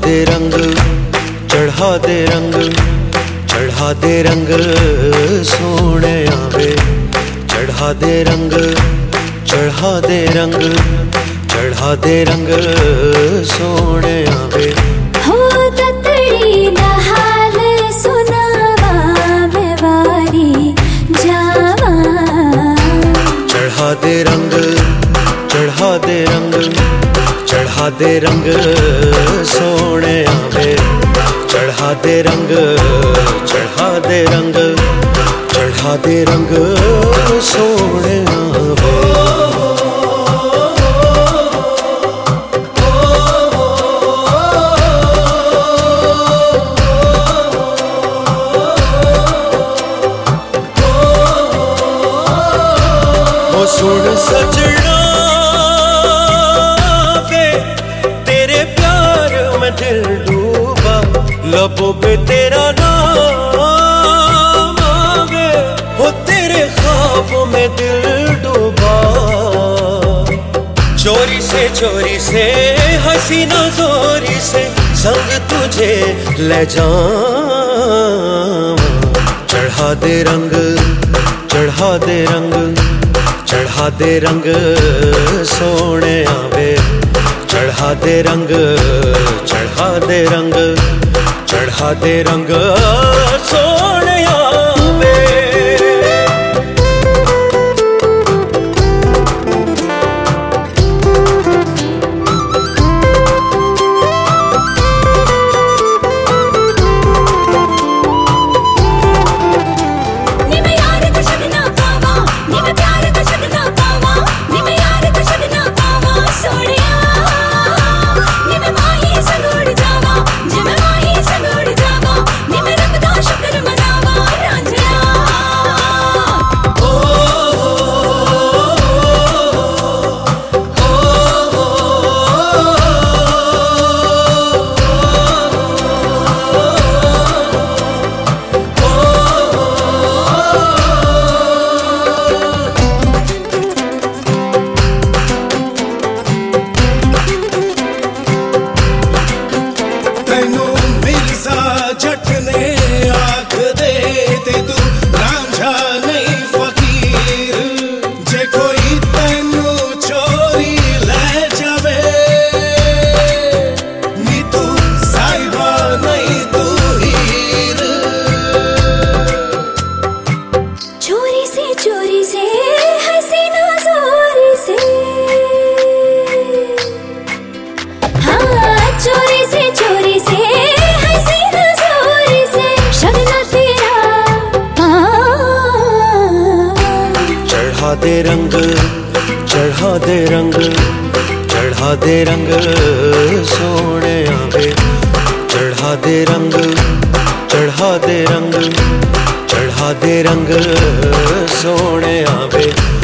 दे रंग, चढ़ा दे रंग, चढ़ा दे रंग सोने आवे। चढ़ा दे रंग, चढ़ा दे रंग, चढ़ा दे रंग सोने आवे। हो ततड़ी दा हाल सुनावा मैं वारी जावा। चढ़ा दे रंग, चढ़ा दे रंग, चढ़ा दे रंग सोने आवे। चढ़ा दे रंग, चढ़ा दे रंग, चढ़ा दे रंग सोने आवे। सुन सजना वे तेरे प्यार में दिल डूबा। लबों पे तेरा नाम आवे, हो तेरे ख्वाबों में दिल डूबा। चोरी से हसीना जोरी से संग तुझे ले जाऊं। चढ़ा दे रंग, चढ़ा दे रंग, चढ़ा दे रंग सोने आवे। चढ़ा दे रंग, चढ़ा दे रंग, चढ़ा दे रंग सोने आवे। चढ़ा दे रंग, चढ़ा दे रंग, चढ़ा दे रंग सोने आवे। चढ़ा दे रंग, चढ़ा दे रंग, चढ़ा दे रंग सोने आवे।